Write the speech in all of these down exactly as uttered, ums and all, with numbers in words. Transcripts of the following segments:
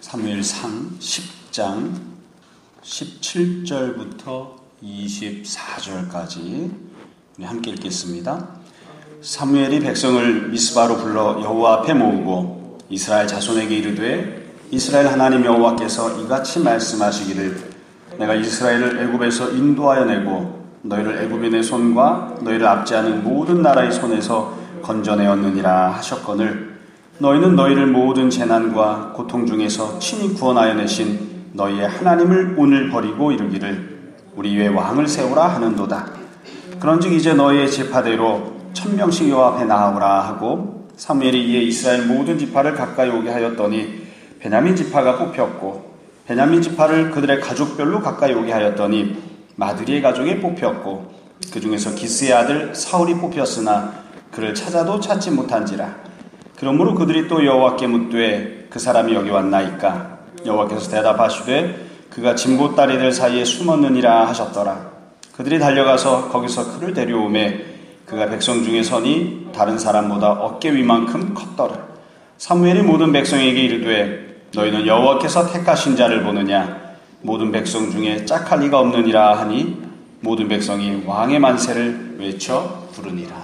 사무엘상 십 장 십칠 절부터 이십사 절까지 함께 읽겠습니다. 사무엘이 백성을 미스바로 불러 여호와 앞에 모으고 이스라엘 자손에게 이르되 이스라엘 하나님 여호와께서 이같이 말씀하시기를 내가 이스라엘을 애굽에서 인도하여 내고 너희를 애굽인의 손과 너희를 압제하는 모든 나라의 손에서 건져내었느니라 하셨거늘 너희는 너희를 모든 재난과 고통 중에서 친히 구원하여 내신 너희의 하나님을 오늘 버리고 이르기를 우리 위에 왕을 세우라 하는도다. 그런즉 이제 너희의 지파대로 천명씩 여호와 앞에 나아오라 하고 사무엘이 이에 이스라엘 모든 지파를 가까이 오게 하였더니 베냐민 지파가 뽑혔고 베냐민 지파를 그들의 가족별로 가까이 오게 하였더니 마드리의 가족에 뽑혔고 그 중에서 기스의 아들 사울이 뽑혔으나 그를 찾아도 찾지 못한지라. 그러므로 그들이 또 여호와께 묻되 그 사람이 여기 왔나이까? 여호와께서 대답하시되 그가 진보다리들 사이에 숨었느니라 하셨더라. 그들이 달려가서 거기서 그를 데려오매 그가 백성 중에 서니 다른 사람보다 어깨 위만큼 컸더라. 사무엘이 모든 백성에게 이르되 너희는 여호와께서 택하신 자를 보느냐? 모든 백성 중에 짝할 리가 없느니라 하니 모든 백성이 왕의 만세를 외쳐 부르니라.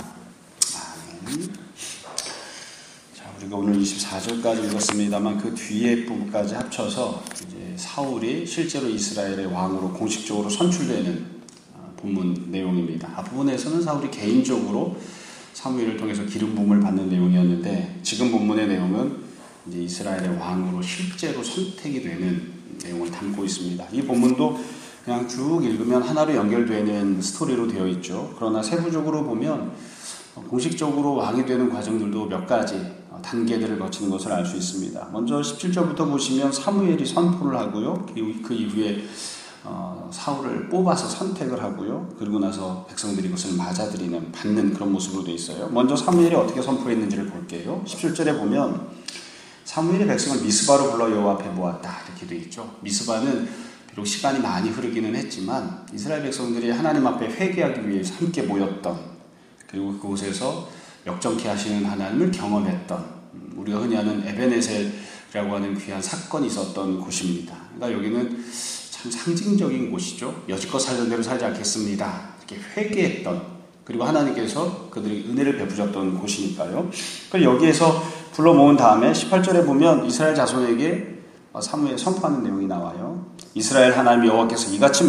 우리가 오늘 이십사 절까지 읽었습니다만 그 뒤에 부분까지 합쳐서 이제 사울이 실제로 이스라엘의 왕으로 공식적으로 선출되는 본문 내용입니다. 앞부분에서는 사울이 개인적으로 사무엘을 통해서 기름 부음을 받는 내용이었는데 지금 본문의 내용은 이제 이스라엘의 왕으로 실제로 선택이 되는 내용을 담고 있습니다. 이 본문도 그냥 쭉 읽으면 하나로 연결되는 스토리로 되어 있죠. 그러나 세부적으로 보면 공식적으로 왕이 되는 과정들도 몇 가지 단계들을 거치는 것을 알 수 있습니다. 먼저 십칠 절부터 보시면 사무엘이 선포를 하고요. 그 이후에 어, 사울을 뽑아서 선택을 하고요. 그리고 나서 백성들이 그것을 맞아들이는, 받는 그런 모습으로 되어 있어요. 먼저 사무엘이 어떻게 선포했는지를 볼게요. 십칠 절에 보면 사무엘이 백성을 미스바로 불러 여호와 앞에 모았다 이렇게 되어 있죠. 미스바는 비록 시간이 많이 흐르기는 했지만 이스라엘 백성들이 하나님 앞에 회개하기 위해서 함께 모였던, 그리고 그곳에서 역정케 하시는 하나님을 경험했던, 우리가 흔히 아는 에베네셀이라고 하는 귀한 사건이 있었던 곳입니다. 그러니까 여기는 참 상징적인 곳이죠. 여지껏 살던 대로 살지 않겠습니다. 이렇게 회개했던, 그리고 하나님께서 그들에게 은혜를 베푸셨던 곳이니까요. 그리고 여기에서 불러 모은 다음에 십팔 절에 보면 이스라엘 자손에게 사무엘 선포하는 내용이 나와요. 이스라엘 하나님 여호와께서 이같이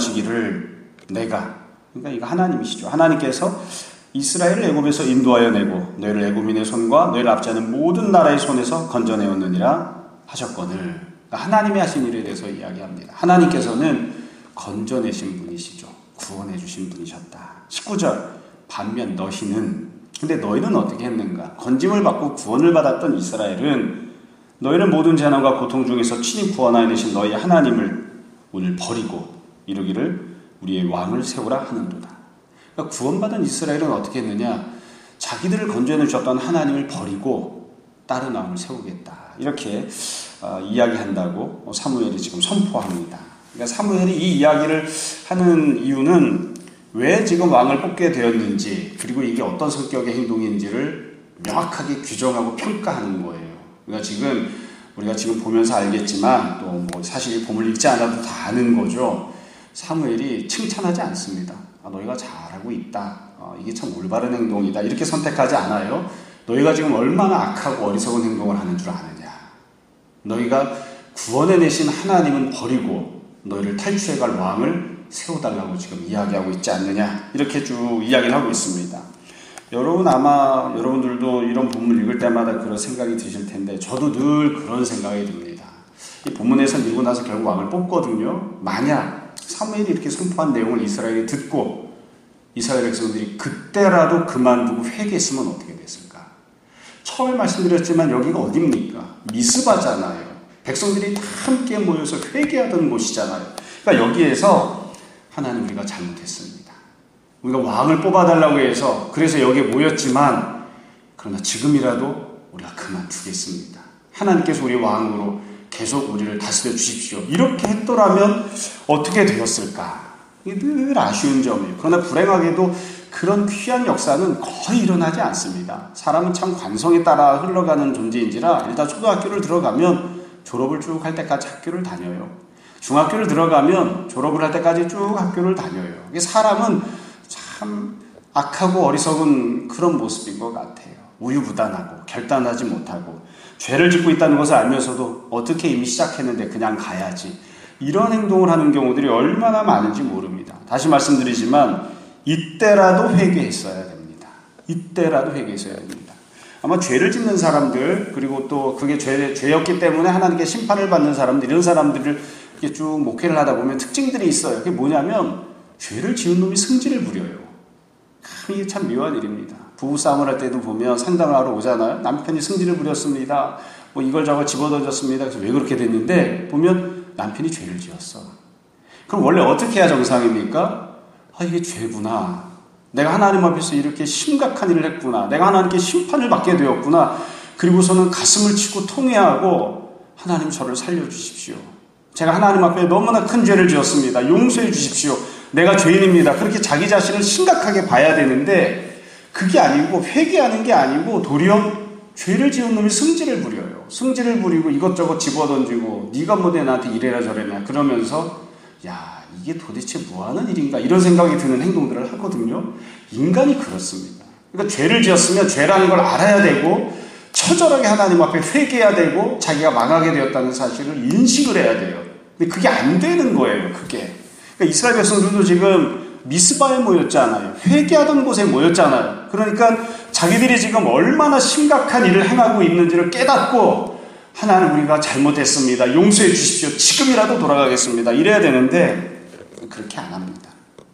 말씀하시기를 내가, 그러니까 이거 하나님이시죠. 하나님께서 이스라엘을 애굽에서 인도하여 내고 너희를 애굽인의 손과 너희를 압제하는 모든 나라의 손에서 건져내었느니라 하셨거늘. 그러니까 하나님이 하신 일에 대해서 이야기합니다. 하나님께서는 건져내신 분이시죠. 구원해 주신 분이셨다. 십구 절 반면 너희는, 근데 너희는 어떻게 했는가? 건짐을 받고 구원을 받았던 이스라엘은 너희를 모든 재난과 고통 중에서 친히 구원하여 내신 너희 하나님을 오늘 버리고 이르기를 우리의 왕을 세우라 하는도다. 그러니까 구원받은 이스라엘은 어떻게 했느냐? 자기들을 건져내 주셨던 하나님을 버리고 다른 왕을 세우겠다. 이렇게 어, 이야기한다고 사무엘이 지금 선포합니다. 그러니까 사무엘이 이 이야기를 하는 이유는 왜 지금 왕을 뽑게 되었는지, 그리고 이게 어떤 성격의 행동인지를 명확하게 규정하고 평가하는 거예요. 그러니까 지금 우리가 지금 보면서 알겠지만 또 뭐 사실 본문을 읽지 않아도 다 아는 거죠. 사무엘이 칭찬하지 않습니다. 아, 너희가 잘하고 있다. 어, 이게 참 올바른 행동이다. 이렇게 선택하지 않아요. 너희가 지금 얼마나 악하고 어리석은 행동을 하는 줄 아느냐. 너희가 구원해 내신 하나님은 버리고 너희를 탈출해갈 왕을 세워달라고 지금 이야기하고 있지 않느냐. 이렇게 쭉 이야기를 하고 있습니다. 여러분 아마 여러분들도 이런 본문을 읽을 때마다 그런 생각이 드실 텐데 저도 늘 그런 생각이 듭니다. 이 본문에서 읽고 나서 결국 왕을 뽑거든요. 만약 사무엘이 이렇게 선포한 내용을 이스라엘이 듣고 이스라엘 백성들이 그때라도 그만두고 회개했으면 어떻게 됐을까? 처음에 말씀드렸지만 여기가 어딥니까? 미스바잖아요. 백성들이 다 함께 모여서 회개하던 곳이잖아요. 그러니까 여기에서 하나님 우리가 잘못했습니다. 우리가 왕을 뽑아달라고 해서 그래서 여기에 모였지만 그러나 지금이라도 우리가 그만두겠습니다. 하나님께서 우리 왕으로 계속 우리를 다스려 주십시오. 이렇게 했더라면 어떻게 되었을까? 이게 늘 아쉬운 점이에요. 그러나 불행하게도 그런 귀한 역사는 거의 일어나지 않습니다. 사람은 참 관성에 따라 흘러가는 존재인지라 일단 초등학교를 들어가면 졸업을 쭉 할 때까지 학교를 다녀요. 중학교를 들어가면 졸업을 할 때까지 쭉 학교를 다녀요. 이게 사람은 참 악하고 어리석은 그런 모습인 것 같아요. 우유부단하고 결단하지 못하고 죄를 짓고 있다는 것을 알면서도 어떻게 이미 시작했는데 그냥 가야지. 이런 행동을 하는 경우들이 얼마나 많은지 모릅니다. 다시 말씀드리지만 이때라도 회개했어야 됩니다. 이때라도 회개했어야 됩니다. 아마 죄를 짓는 사람들, 그리고 또 그게 죄, 죄였기 때문에 하나님께 심판을 받는 사람들, 이런 사람들을 이렇게 쭉 목회를 하다 보면 특징들이 있어요. 그게 뭐냐면 죄를 지은 놈이 승질을 부려요. 이게 참 묘한 일입니다. 부부싸움을 할 때도 보면 상담을 하러 오잖아요. 남편이 승질을 부렸습니다. 뭐 이걸 저걸 집어던졌습니다. 그래서 왜 그렇게 됐는데 보면 남편이 죄를 지었어. 그럼 원래 어떻게 해야 정상입니까? 아, 이게 죄구나. 내가 하나님 앞에서 이렇게 심각한 일을 했구나. 내가 하나님께 심판을 받게 되었구나. 그리고서는 가슴을 치고 통회하고 하나님 저를 살려주십시오. 제가 하나님 앞에 너무나 큰 죄를 지었습니다. 용서해 주십시오. 내가 죄인입니다. 그렇게 자기 자신을 심각하게 봐야 되는데 그게 아니고 회개하는 게 아니고 도리어 죄를 지은 놈이 승질을 부려요. 승질을 부리고 이것저것 집어던지고 네가 뭐내 나한테 이래라 저래라 그러면서 야 이게 도대체 뭐하는 일인가 이런 생각이 드는 행동들을 하거든요. 인간이 그렇습니다. 그러니까 죄를 지었으면 죄라는 걸 알아야 되고 처절하게 하나님 앞에 회개해야 되고 자기가 망하게 되었다는 사실을 인식을 해야 돼요. 근데 그게 안 되는 거예요. 그게. 그러니까 이스라엘 백성들도 지금 미스바에 모였잖아요. 회개하던 곳에 모였잖아요. 그러니까 자기들이 지금 얼마나 심각한 일을 행하고 있는지를 깨닫고 하나님 우리가 잘못했습니다. 용서해 주십시오. 지금이라도 돌아가겠습니다. 이래야 되는데 그렇게 안 합니다.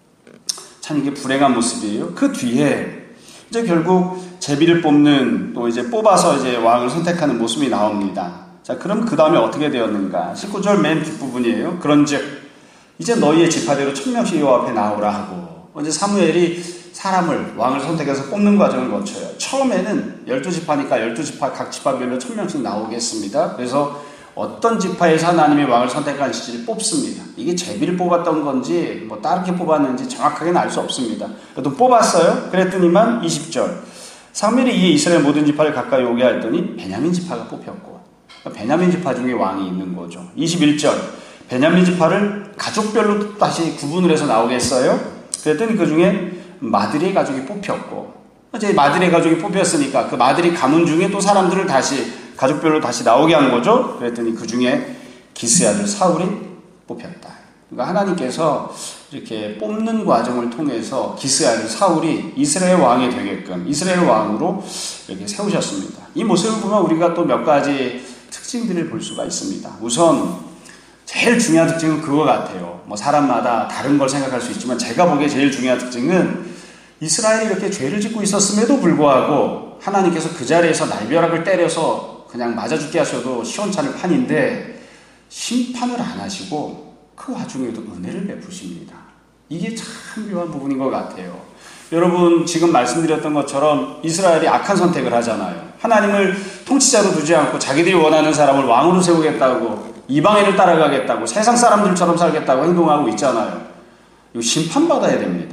참 이게 불행한 모습이에요. 그 뒤에 이제 결국 제비를 뽑는 또 이제 뽑아서 이제 왕을 선택하는 모습이 나옵니다. 자, 그럼 그 다음에 어떻게 되었는가? 십구 절 맨 뒷부분이에요. 그런즉 이제 너희의 지파대로 천 명씩 여호와 앞에 나오라 하고 이제 사무엘이 사람을 왕을 선택해서 뽑는 과정을 거쳐요. 처음에는 열두 지파니까 열두 지파 각 지파별로 천 명씩 나오겠습니다. 그래서 어떤 지파에서 하나님의 왕을 선택하실지 뽑습니다. 이게 제비를 뽑았던 건지 뭐 다르게 뽑았는지 정확하게는 알 수 없습니다. 그래도 뽑았어요. 그랬더니만 이십 절 사무엘이 이에 이스라엘 모든 지파를 가까이 오게 했더니 베냐민 지파가 뽑혔고 그러니까 베냐민 지파 중에 왕이 있는 거죠. 이십일 절 베냐민 지파를 가족별로 다시 구분을 해서 나오게 했어요. 그랬더니 그 중에 마드리의 가족이 뽑혔고 이제 마드리의 가족이 뽑혔으니까 그 마드리 가문 중에 또 사람들을 다시 가족별로 다시 나오게 한 거죠. 그랬더니 그 중에 기스의 아들 사울이 뽑혔다. 그러니까 하나님께서 이렇게 뽑는 과정을 통해서 기스의 아들 사울이 이스라엘 왕이 되게끔 이스라엘 왕으로 이렇게 세우셨습니다. 이 모습을 보면 우리가 또 몇 가지 특징들을 볼 수가 있습니다. 우선 제일 중요한 특징은 그거 같아요. 뭐 사람마다 다른 걸 생각할 수 있지만 제가 보기에 제일 중요한 특징은 이스라엘이 이렇게 죄를 짓고 있었음에도 불구하고 하나님께서 그 자리에서 날벼락을 때려서 그냥 맞아 죽게 하셔도 시원찮을 판인데 심판을 안 하시고 그 와중에도 은혜를 베푸십니다. 이게 참 묘한 부분인 것 같아요. 여러분 지금 말씀드렸던 것처럼 이스라엘이 악한 선택을 하잖아요. 하나님을 통치자로 두지 않고 자기들이 원하는 사람을 왕으로 세우겠다고 이방인을 따라가겠다고 세상 사람들처럼 살겠다고 행동하고 있잖아요. 이거 심판받아야 됩니다.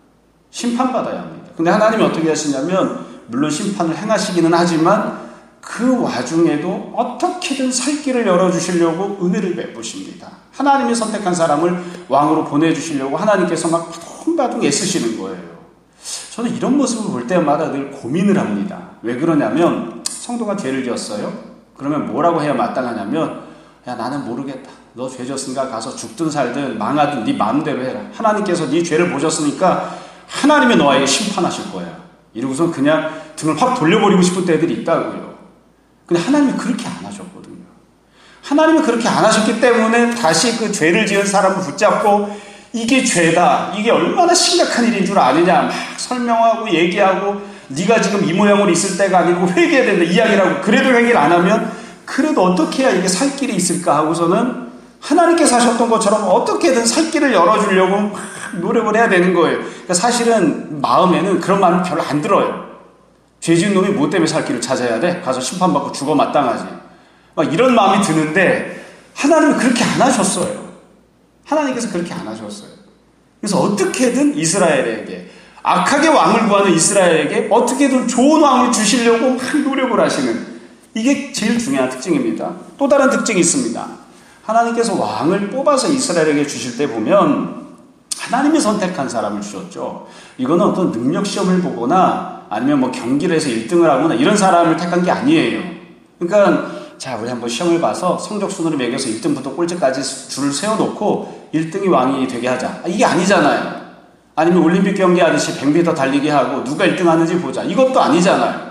심판받아야 합니다. 근데 하나님이 어떻게 하시냐면 물론 심판을 행하시기는 하지만 그 와중에도 어떻게든 살 길을 열어주시려고 은혜를 베푸십니다. 하나님이 선택한 사람을 왕으로 보내주시려고 하나님께서 막 바둥바둥 애쓰시는 거예요. 저는 이런 모습을 볼 때마다 늘 고민을 합니다. 왜 그러냐면 성도가 죄를 지었어요. 그러면 뭐라고 해야 마땅하냐면 야 나는 모르겠다. 너 죄 졌으니까 가서 죽든 살든 망하든 네 마음대로 해라. 하나님께서 네 죄를 보셨으니까 하나님이 너에게 심판하실 거야. 이러고선 그냥 등을 확 돌려버리고 싶은 때들이 있다고요. 근데 하나님이 그렇게 안 하셨거든요. 하나님이 그렇게 안 하셨기 때문에 다시 그 죄를 지은 사람을 붙잡고 이게 죄다. 이게 얼마나 심각한 일인 줄 아느냐. 막 설명하고 얘기하고 네가 지금 이 모양으로 있을 때가 아니고 회개해야 된다. 이야기를 하고 그래도 회개를 안 하면 그래도 어떻게 해야 이게 살 길이 있을까 하고서는 하나님께서 하셨던 것처럼 어떻게든 살 길을 열어주려고 막 노력을 해야 되는 거예요. 그러니까 사실은 마음에는 그런 마음이 별로 안 들어요. 죄 지은 놈이 뭐 때문에 살 길을 찾아야 돼? 가서 심판받고 죽어 마땅하지. 막 이런 마음이 드는데 하나님은 그렇게 안 하셨어요. 하나님께서 그렇게 안 하셨어요. 그래서 어떻게든 이스라엘에게 악하게 왕을 구하는 이스라엘에게 어떻게든 좋은 왕을 주시려고 막 노력을 하시는 이게 제일 중요한 특징입니다. 또 다른 특징이 있습니다. 하나님께서 왕을 뽑아서 이스라엘에게 주실 때 보면 하나님이 선택한 사람을 주셨죠. 이거는 어떤 능력 시험을 보거나 아니면 뭐 경기를 해서 일 등을 하거나 이런 사람을 택한 게 아니에요. 그러니까 자, 우리 한번 시험을 봐서 성적 순으로 매겨서 일 등부터 꼴찌까지 줄을 세워놓고 일 등이 왕이 되게 하자. 이게 아니잖아요. 아니면 올림픽 경기 하듯이 백 미터 달리기 하고 누가 일 등 하는지 보자. 이것도 아니잖아요.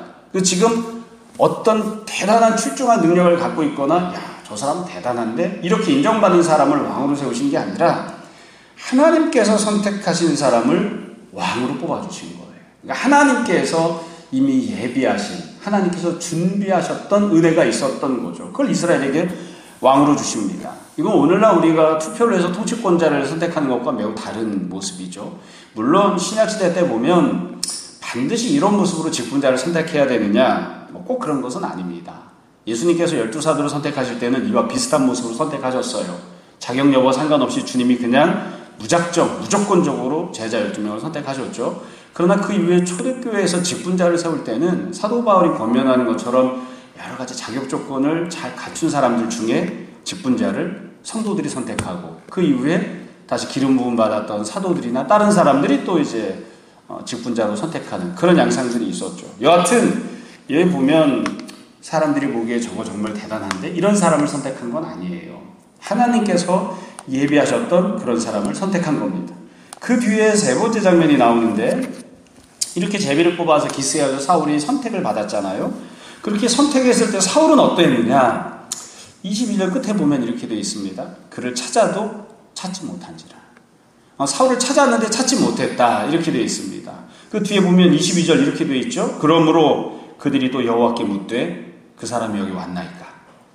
지금 어떤 대단한 출중한 능력을 갖고 있거나 야, 저 사람은 대단한데 이렇게 인정받는 사람을 왕으로 세우신 게 아니라 하나님께서 선택하신 사람을 왕으로 뽑아주신 거예요. 그러니까 하나님께서 이미 예비하신, 하나님께서 준비하셨던 은혜가 있었던 거죠. 그걸 이스라엘에게 왕으로 주십니다. 이건 오늘날 우리가 투표를 해서 통치권자를 선택하는 것과 매우 다른 모습이죠. 물론 신약시대 때 보면 반드시 이런 모습으로 직분자를 선택해야 되느냐, 뭐 꼭 그런 것은 아닙니다. 예수님께서 열두 사도를 선택하실 때는 이와 비슷한 모습으로 선택하셨어요. 자격 여부 상관없이 주님이 그냥 무작정, 무조건적으로 제자 열두 명을 선택하셨죠. 그러나 그 이후에 초대교회에서 직분자를 세울 때는 사도 바울이 권면하는 것처럼 여러 가지 자격 조건을 잘 갖춘 사람들 중에 직분자를 성도들이 선택하고 그 이후에 다시 기름 부음 받았던 사도들이나 다른 사람들이 또 이제 직분자로 선택하는 그런 양상들이 있었죠. 여하튼 여기 보면 사람들이 보기에 저거 정말 대단한데 이런 사람을 선택한 건 아니에요. 하나님께서 예비하셨던 그런 사람을 선택한 겁니다. 그 뒤에 세 번째 장면이 나오는데 이렇게 제비를 뽑아서 기스야서 사울이 선택을 받았잖아요. 그렇게 선택했을 때 사울은 어땠느냐? 이십일 절 끝에 보면 이렇게 되어 있습니다. 그를 찾아도 찾지 못한지라. 어, 사울을 찾았는데 찾지 못했다. 이렇게 되어 있습니다. 그 뒤에 보면 이십이 절 이렇게 되어 있죠. 그러므로 그들이 또 여호와께 묻되 그 사람이 여기 왔나이까?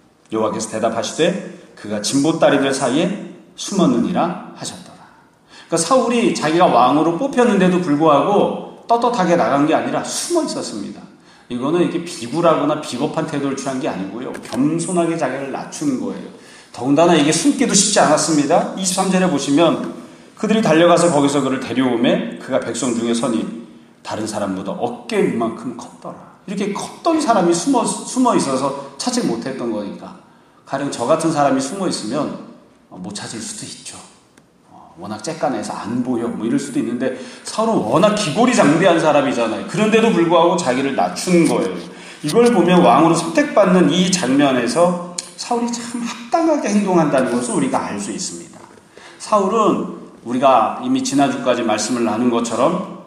여호와께서 대답하시되 그가 진보다리들 사이에 숨었느니라 하셨더라. 그러니까 사울이 자기가 왕으로 뽑혔는데도 불구하고 떳떳하게 나간 게 아니라 숨어 있었습니다. 이거는 이렇게 비굴하거나 비겁한 태도를 취한 게 아니고요. 겸손하게 자기를 낮추는 거예요. 더군다나 이게 숨기도 쉽지 않았습니다. 이십삼 절에 보시면 그들이 달려가서 거기서 그를 데려오매 그가 백성 중에 서니 다른 사람보다 어깨만큼 컸더라. 이렇게 컸던 사람이 숨어, 숨어 있어서 찾지 못했던 거니까. 가령 저 같은 사람이 숨어 있으면 못 찾을 수도 있죠. 워낙 쬐깐해서 안 보여 뭐 이럴 수도 있는데 사울은 워낙 기골이 장대한 사람이잖아요. 그런데도 불구하고 자기를 낮춘 거예요. 이걸 보면 왕으로 선택받는 이 장면에서 사울이 참 합당하게 행동한다는 것을 우리가 알 수 있습니다. 사울은 우리가 이미 지난주까지 말씀을 나눈 것처럼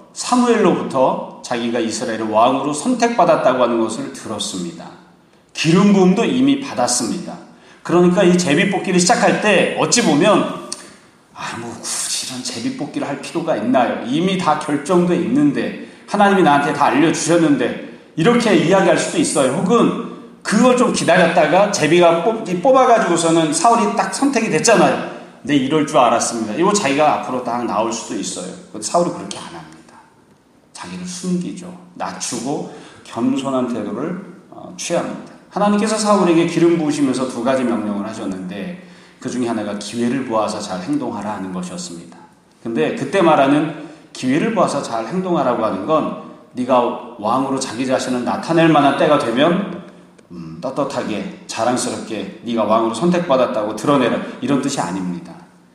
사무엘로부터 자기가 이스라엘의 왕으로 선택받았다고 하는 것을 들었습니다. 기름 부음도 이미 받았습니다. 그러니까 이 제비 뽑기를 시작할 때 어찌 보면 아, 뭐 굳이 이런 제비 뽑기를 할 필요가 있나요? 이미 다 결정돼 있는데 하나님이 나한테 다 알려주셨는데 이렇게 이야기할 수도 있어요. 혹은 그걸 좀 기다렸다가 제비가 뽑, 뽑아가지고서는 사울이 딱 선택이 됐잖아요. 근데 이럴 줄 알았습니다. 이거 자기가 앞으로 딱 나올 수도 있어요. 근데 사울이 그렇게 안 합니다. 자기를 숨기죠. 낮추고 겸손한 태도를 어, 취합니다. 하나님께서 사울에게 기름 부으시면서 두 가지 명령을 하셨는데 그 중에 하나가 기회를 보아서 잘 행동하라 하는 것이었습니다. 근데 그때 말하는 기회를 보아서 잘 행동하라고 하는 건 네가 왕으로 자기 자신을 나타낼 만한 때가 되면 음, 떳떳하게 자랑스럽게 네가 왕으로 선택받았다고 드러내라 이런 뜻이 아닙니다.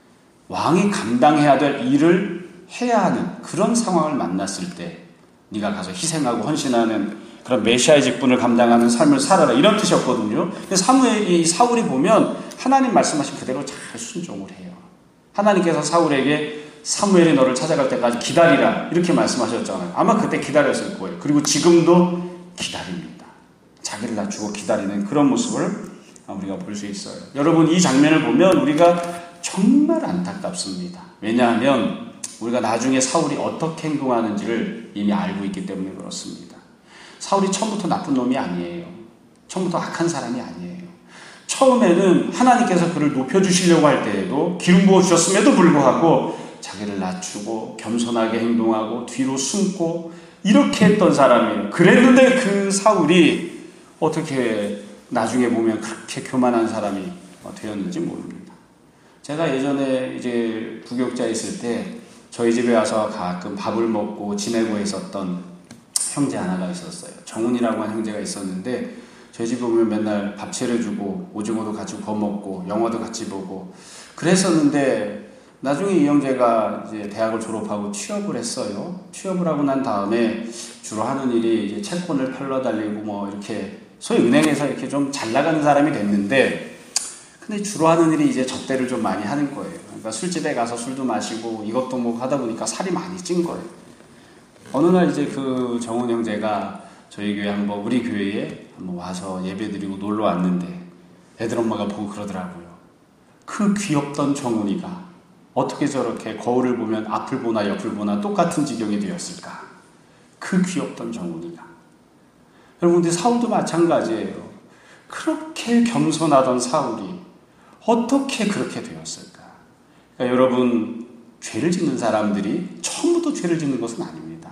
왕이 감당해야 될 일을 해야 하는 그런 상황을 만났을 때 네가 가서 희생하고 헌신하는 그런 메시아의 직분을 감당하는 삶을 살아라 이런 뜻이었거든요. 사무엘, 이 사울이 보면 하나님 말씀하신 그대로 잘 순종을 해요. 하나님께서 사울에게 사무엘이 너를 찾아갈 때까지 기다리라 이렇게 말씀하셨잖아요. 아마 그때 기다렸을 거예요. 그리고 지금도 기다립니다. 자기를 낮추고 기다리는 그런 모습을 우리가 볼 수 있어요. 여러분 이 장면을 보면 우리가 정말 안타깝습니다. 왜냐하면 우리가 나중에 사울이 어떻게 행동하는지를 이미 알고 있기 때문에 그렇습니다. 사울이 처음부터 나쁜 놈이 아니에요. 처음부터 악한 사람이 아니에요. 처음에는 하나님께서 그를 높여주시려고 할 때에도 기름 부어주셨음에도 불구하고 자기를 낮추고 겸손하게 행동하고 뒤로 숨고 이렇게 했던 사람이에요. 그랬는데 그 사울이 어떻게 나중에 보면 그렇게 교만한 사람이 되었는지 모릅니다. 제가 예전에 이제 부교육자에 있을 때 저희 집에 와서 가끔 밥을 먹고 지내고 있었던 형제 하나가 있었어요. 정훈이라고 하는 형제가 있었는데 저희 집에 오면 맨날 밥 차려주고 오징어도 같이 구워 먹고 영화도 같이 보고 그랬었는데 나중에 이 형제가 이제 대학을 졸업하고 취업을 했어요. 취업을 하고 난 다음에 주로 하는 일이 이제 채권을 팔러 달리고 뭐 이렇게 소위 은행에서 이렇게 좀 잘 나가는 사람이 됐는데 근데 주로 하는 일이 이제 접대를 좀 많이 하는 거예요. 그러니까 술집에 가서 술도 마시고 이것도 뭐 하다 보니까 살이 많이 찐 거예요. 어느 날 이제 그 정훈 형제가 저희 교회 한번 우리 교회에 한번 와서 예배드리고 놀러 왔는데 애들 엄마가 보고 그러더라고요. 그 귀엽던 정훈이가 어떻게 저렇게 거울을 보면 앞을 보나 옆을 보나 똑같은 지경이 되었을까? 그 귀엽던 정훈이가. 여러분, 근데 사울도 마찬가지예요. 그렇게 겸손하던 사울이 어떻게 그렇게 되었을까? 그러니까 여러분, 죄를 짓는 사람들이 처음부터 죄를 짓는 것은 아닙니다.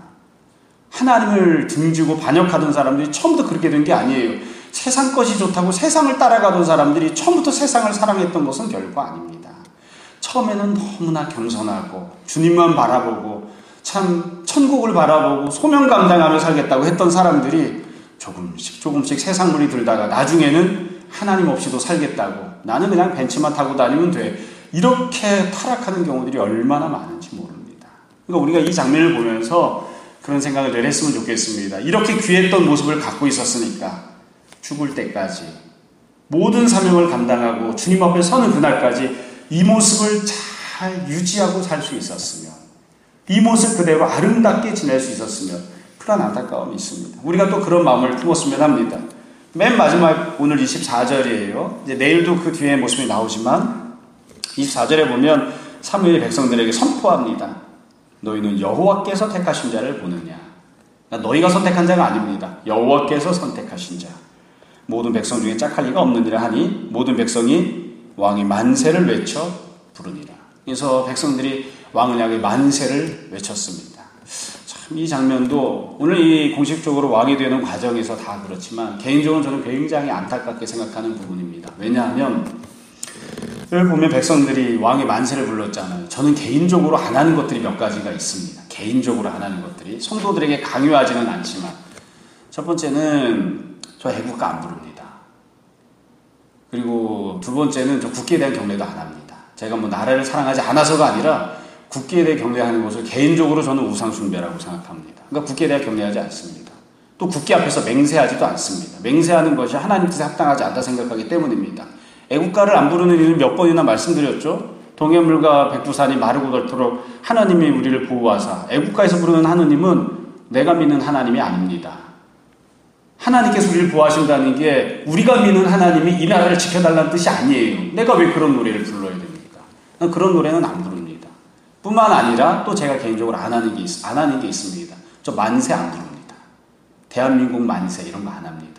하나님을 등지고 반역하던 사람들이 처음부터 그렇게 된 게 아니에요. 세상 것이 좋다고 세상을 따라가던 사람들이 처음부터 세상을 사랑했던 것은 결코 아닙니다. 처음에는 너무나 겸손하고 주님만 바라보고 참 천국을 바라보고 소명 감당하며 살겠다고 했던 사람들이 조금씩 조금씩 세상물이 들다가 나중에는 하나님 없이도 살겠다고 나는 그냥 벤츠만 타고 다니면 돼 이렇게 타락하는 경우들이 얼마나 많은지 모릅니다. 그러니까 우리가 이 장면을 보면서 그런 생각을 늘 했으면 좋겠습니다. 이렇게 귀했던 모습을 갖고 있었으니까 죽을 때까지 모든 사명을 감당하고 주님 앞에 서는 그날까지 이 모습을 잘 유지하고 살 수 있었으면 이 모습 그대로 아름답게 지낼 수 있었으면 그런 안타까움이 있습니다. 우리가 또 그런 마음을 품었으면 합니다. 맨 마지막 오늘 이십사 절이에요. 이제 내일도 그 뒤에 모습이 나오지만 이십사 절에 보면 사무엘이 백성들에게 선포합니다. 너희는 여호와께서 택하신 자를 보느냐. 그러니까 너희가 선택한 자가 아닙니다. 여호와께서 선택하신 자. 모든 백성 중에 짝할 리가 없느니라 하니 모든 백성이 왕이 만세를 외쳐 부르니라. 그래서 백성들이 왕을 향해 만세를 외쳤습니다. 참 이 장면도 오늘 이 공식적으로 왕이 되는 과정에서 다 그렇지만 개인적으로 저는 굉장히 안타깝게 생각하는 부분입니다. 왜냐하면 여기 보면 백성들이 왕의 만세를 불렀잖아요. 저는 개인적으로 안 하는 것들이 몇 가지가 있습니다. 개인적으로 안 하는 것들이 성도들에게 강요하지는 않지만 첫 번째는 저 애국가 안 부릅니다. 그리고 두 번째는 저 국기에 대한 경례도 안 합니다. 제가 뭐 나라를 사랑하지 않아서가 아니라 국기에 대해 경례하는 것을 개인적으로 저는 우상숭배라고 생각합니다. 그러니까 국기에 대해 경례하지 않습니다. 또 국기 앞에서 맹세하지도 않습니다. 맹세하는 것이 하나님 뜻에 합당하지 않다 생각하기 때문입니다. 애국가를 안 부르는 이유는 몇 번이나 말씀드렸죠. 동해물과 백두산이 마르고 닳도록 하나님이 우리를 보호하사. 애국가에서 부르는 하나님은 내가 믿는 하나님이 아닙니다. 하나님께서 우리를 보호하신다는 게 우리가 믿는 하나님이 이 나라를 지켜달라는 뜻이 아니에요. 내가 왜 그런 노래를 불러야 됩니까? 그런 노래는 안 부릅니다. 뿐만 아니라 또 제가 개인적으로 안 하는 게, 있, 안 하는 게 있습니다. 저 만세 안 부릅니다. 대한민국 만세 이런 거 안 합니다.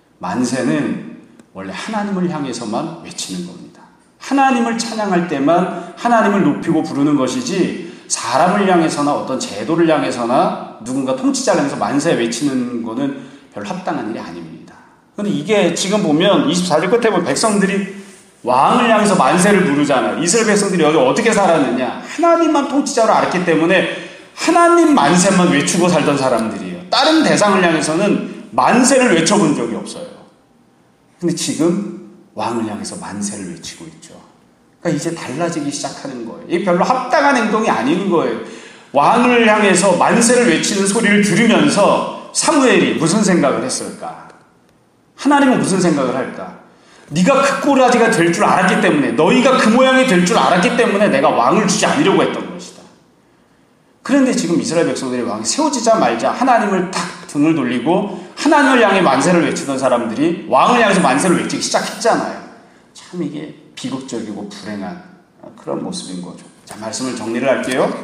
만세는 원래 하나님을 향해서만 외치는 겁니다. 하나님을 찬양할 때만 하나님을 높이고 부르는 것이지 사람을 향해서나 어떤 제도를 향해서나 누군가 통치자를 향해서 만세 외치는 거는 별로 합당한 일이 아닙니다. 그런데 이게 지금 보면 이십사 절 끝에 보면 백성들이 왕을 향해서 만세를 부르잖아요. 이스라엘 백성들이 여기 어떻게 살았느냐. 하나님만 통치자로 알았기 때문에 하나님 만세만 외치고 살던 사람들이에요. 다른 대상을 향해서는 만세를 외쳐본 적이 없어요. 근데 지금 왕을 향해서 만세를 외치고 있죠. 그러니까 이제 달라지기 시작하는 거예요. 이게 별로 합당한 행동이 아닌 거예요. 왕을 향해서 만세를 외치는 소리를 들으면서 사무엘이 무슨 생각을 했을까? 하나님은 무슨 생각을 할까? 네가 그 꼬라지가 될 줄 알았기 때문에 너희가 그 모양이 될 줄 알았기 때문에 내가 왕을 주지 않으려고 했던 것이다. 그런데 지금 이스라엘 백성들이 왕이 세워지자마자 하나님을 탁 등을 돌리고 하나님을 향해 만세를 외치던 사람들이 왕을 향해서 만세를 외치기 시작했잖아요. 참 이게 비극적이고 불행한 그런 모습인 거죠. 자, 말씀을 정리를 할게요.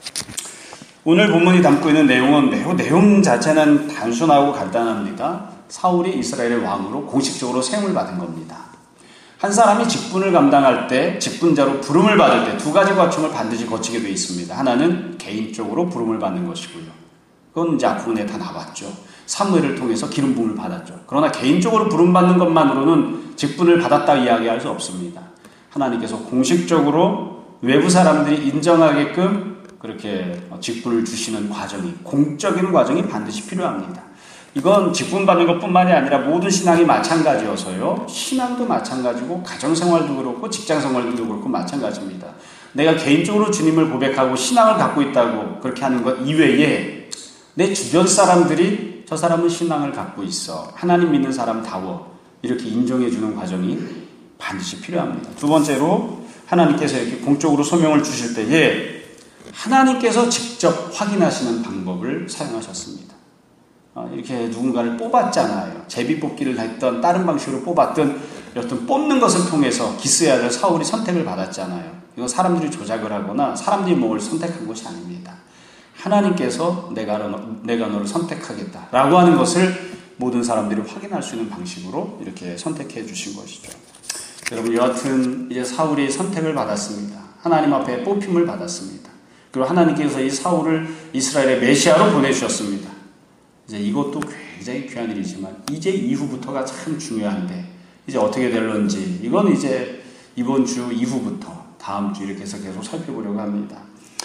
오늘 본문이 담고 있는 내용은 매우 내용 자체는 단순하고 간단합니다. 사울이 이스라엘의 왕으로 공식적으로 세움을 받은 겁니다. 한 사람이 직분을 감당할 때, 직분자로 부름을 받을 때 두 가지 과정을 반드시 거치게 되어 있습니다. 하나는 개인적으로 부름을 받는 것이고요. 그건 이제 앞부분에 다 나왔죠. 사무엘을 통해서 기름 부음을 받았죠. 그러나 개인적으로 부름받는 것만으로는 직분을 받았다 이야기할 수 없습니다. 하나님께서 공식적으로 외부 사람들이 인정하게끔 그렇게 직분을 주시는 과정이, 공적인 과정이 반드시 필요합니다. 이건 직분 받는 것뿐만이 아니라 모든 신앙이 마찬가지여서요. 신앙도 마찬가지고 가정생활도 그렇고 직장생활도 그렇고 마찬가지입니다. 내가 개인적으로 주님을 고백하고 신앙을 갖고 있다고 그렇게 하는 것 이외에 내 주변 사람들이 저 사람은 신앙을 갖고 있어, 하나님 믿는 사람다워, 이렇게 인정해 주는 과정이 반드시 필요합니다. 두 번째로 하나님께서 이렇게 공적으로 소명을 주실 때에 하나님께서 직접 확인하시는 방법을 사용하셨습니다. 이렇게 누군가를 뽑았잖아요. 제비 뽑기를 했던, 다른 방식으로 뽑았던, 어떤 뽑는 것을 통해서 기스의 아들 사울이 선택을 받았잖아요. 이거 사람들이 조작을 하거나 사람들이 뭘 선택한 것이 아닙니다. 하나님께서 내가, 내가 너를 선택하겠다 라고 하는 것을 모든 사람들이 확인할 수 있는 방식으로 이렇게 선택해 주신 것이죠. 여러분, 여하튼 이제 사울이 선택을 받았습니다. 하나님 앞에 뽑힘을 받았습니다. 그리고 하나님께서 이 사울을 이스라엘의 메시아로 보내주셨습니다. 이제 이것도 굉장히 귀한 일이지만 이제 이후부터가 참 중요한데 이제 어떻게 될런지 이건 이제 이번 주 이후부터 다음 주 이렇게 해서 계속 살펴보려고 합니다.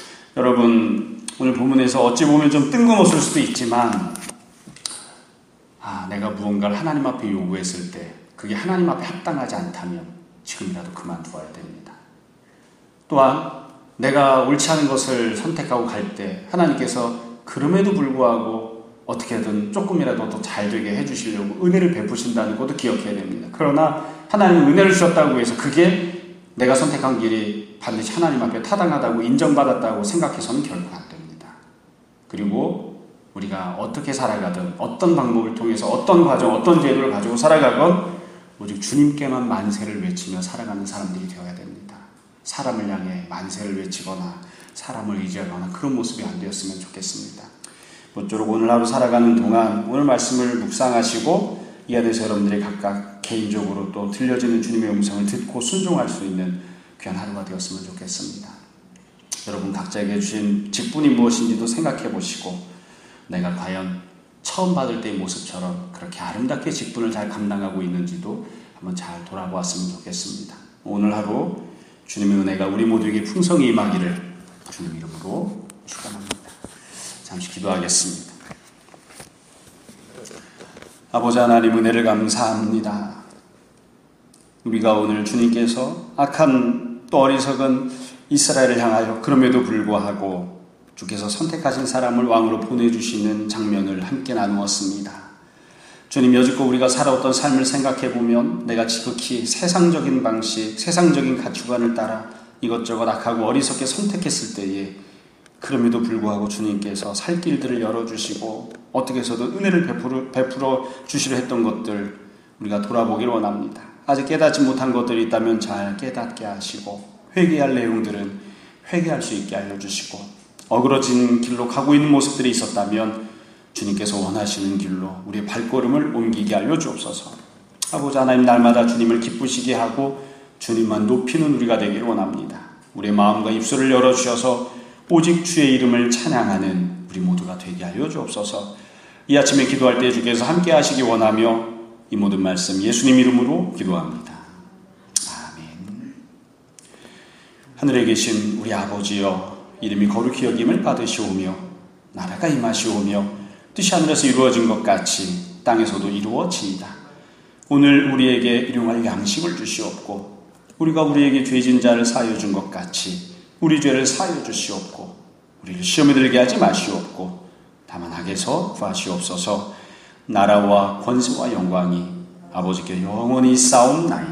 여러분, 오늘 본문에서 어찌 보면 좀 뜬금없을 수도 있지만 아, 내가 무언가를 하나님 앞에 요구했을 때 그게 하나님 앞에 합당하지 않다면 지금이라도 그만두어야 됩니다. 또한 내가 옳지 않은 것을 선택하고 갈 때 하나님께서 그럼에도 불구하고 어떻게든 조금이라도 더 잘되게 해주시려고 은혜를 베푸신다는 것도 기억해야 됩니다. 그러나 하나님은 은혜를 주셨다고 해서 그게 내가 선택한 길이 반드시 하나님 앞에 타당하다고 인정받았다고 생각해서는 결코 안 됩니다. 그리고 우리가 어떻게 살아가든 어떤 방법을 통해서 어떤 과정, 어떤 제도를 가지고 살아가건 오직 주님께만 만세를 외치며 살아가는 사람들이 되어야 됩니다. 사람을 향해 만세를 외치거나 사람을 의지하거나 그런 모습이 안 되었으면 좋겠습니다. 모쪼록 오늘 하루 살아가는 동안 오늘 말씀을 묵상하시고 이 안에서 여러분들이 각각 개인적으로 또 들려지는 주님의 음성을 듣고 순종할 수 있는 귀한 하루가 되었으면 좋겠습니다. 여러분 각자에게 주신 직분이 무엇인지도 생각해 보시고 내가 과연 처음 받을 때의 모습처럼 그렇게 아름답게 직분을 잘 감당하고 있는지도 한번 잘 돌아보았으면 좋겠습니다. 오늘 하루 주님의 은혜가 우리 모두에게 풍성히 임하기를 주님 이름으로 축원합니다. 잠시 기도하겠습니다. 아버지 하나님, 은혜를 감사합니다. 우리가 오늘 주님께서 악한 또 어리석은 이스라엘을 향하여 그럼에도 불구하고 주께서 선택하신 사람을 왕으로 보내주시는 장면을 함께 나누었습니다. 주님, 여지껏 우리가 살아왔던 삶을 생각해보면 내가 지극히 세상적인 방식, 세상적인 가치관을 따라 이것저것 악하고 어리석게 선택했을 때에 그럼에도 불구하고 주님께서 살 길들을 열어주시고 어떻게 해서든 은혜를 베풀어, 베풀어 주시려 했던 것들 우리가 돌아보기를 원합니다. 아직 깨닫지 못한 것들이 있다면 잘 깨닫게 하시고 회개할 내용들은 회개할 수 있게 알려주시고 어그러진 길로 가고 있는 모습들이 있었다면 주님께서 원하시는 길로 우리의 발걸음을 옮기게 알려주옵소서. 아버지 하나님, 날마다 주님을 기쁘시게 하고 주님만 높이는 우리가 되기를 원합니다. 우리의 마음과 입술을 열어주셔서 오직 주의 이름을 찬양하는 우리 모두가 되게 하여 주옵소서. 이 아침에 기도할 때 주께서 함께 하시기 원하며 이 모든 말씀 예수님 이름으로 기도합니다. 아멘. 하늘에 계신 우리 아버지여, 이름이 거룩히 여김을 받으시오며 나라가 임하시오며 뜻이 하늘에서 이루어진 것 같이 땅에서도 이루어지이다. 오늘 우리에게 일용할 양식을 주시옵고 우리가 우리에게 죄진 자를 사하여 준 것 같이 우리 죄를 사하여 주시옵고 우리를 시험에 들게 하지 마시옵고 다만 악에서 구하시옵소서. 나라와 권세와 영광이 아버지께 영원히 싸움나이다.